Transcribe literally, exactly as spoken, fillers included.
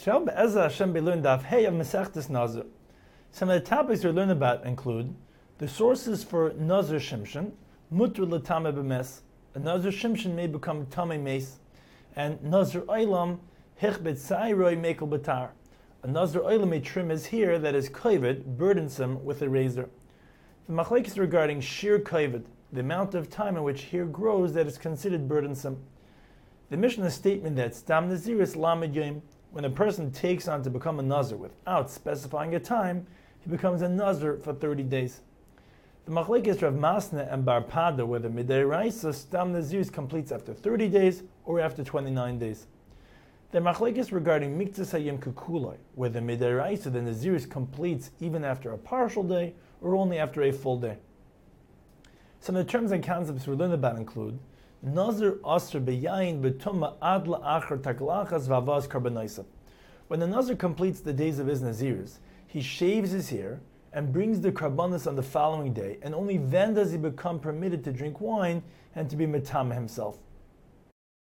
Some of the topics we learn about include the sources for Nazir Shimshon, Mutter L'Tameh B'mes, a Nazir Shimshon may become Tameh Meis, and Nazir Olam, Hichbet Sairoi Mekel Batar. A Nazir Olam may trim his hair that is kovet, burdensome, with a razor. The machlekes regarding Shir kovet, the amount of time in which hair grows that is considered burdensome. The Mishnah's statement that Stam Naziris Lamed Yom, when a person takes on to become a Nazir without specifying a time, he becomes a Nazir for thirty days. The machlekes Rav Masna and Bar Pada whether Midiraisa Stam Naziris completes after thirty days or after twenty-nine days. The machlekes regarding Miktzas Hayom Kekuloi, whether Midiraisa the Naziris completes even after a partial day or only after a full day. Some of the terms and concepts we learn about include Nazir Asr Beyayin B'Tumma Ad La'achar Taklachas Vavaz Karbonaisa. When the Nazir completes the days of his Naziris, he shaves his hair and brings the karbonos on the following day, and only then does he become permitted to drink wine and to be metame himself.